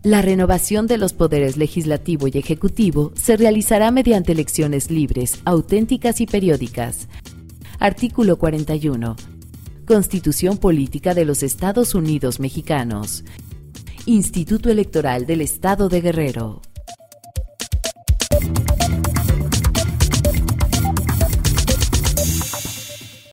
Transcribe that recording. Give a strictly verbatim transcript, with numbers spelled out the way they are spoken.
La renovación de los poderes legislativo y ejecutivo se realizará mediante elecciones libres, auténticas y periódicas. Artículo cuarenta y uno. Constitución Política de los Estados Unidos Mexicanos. Instituto Electoral del Estado de Guerrero.